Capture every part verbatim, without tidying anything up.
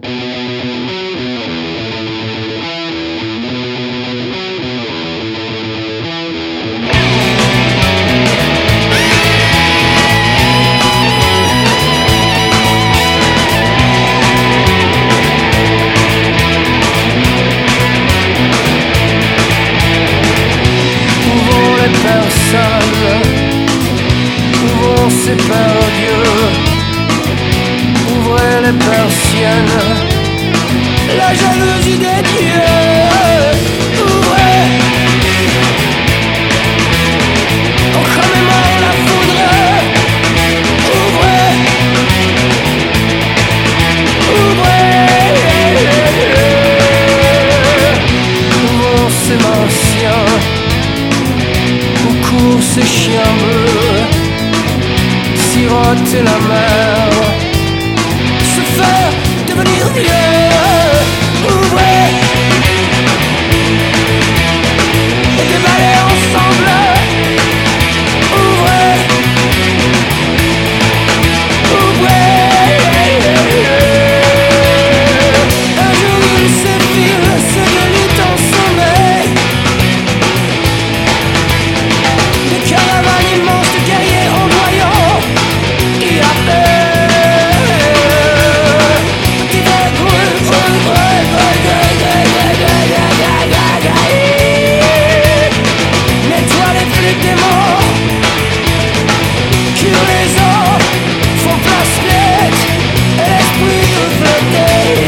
C'est par Dieu, ouvrez les persiennes, la jalousie des dieux, ouvrez, encore même la foudre, ouvrez, ouvrez, ouvrons ces martiens, où courent ces chiens bleus, siroter la mer, se faire devenir vieux, ouvrez et déballer ensemble, ouvrez, ouvrez. Un jour il s'effile, c'est de lutte en sommeil, des caravanes immenses de guerriers ondoyants. Nettoie les flux des morts, cure les os, font place nette, et l'esprit de flotter.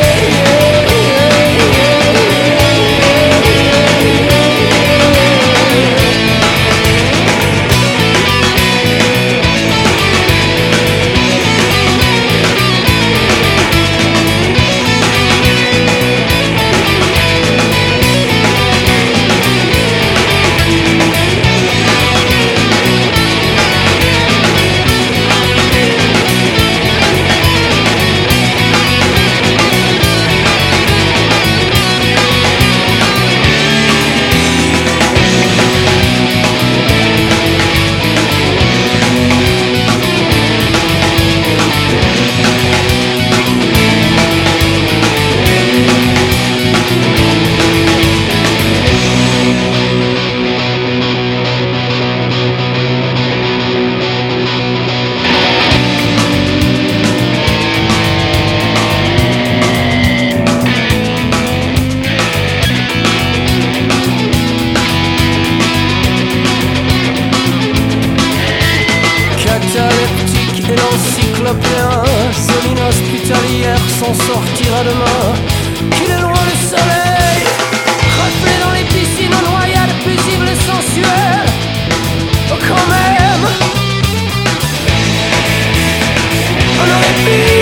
Et l'encyclopéen, c'est l'inhospitalière s'en sortira demain. Qu'il est loin le soleil, reflet dans les piscines en noyade, paisible et sensuelle. Oh quand même, on aurait pu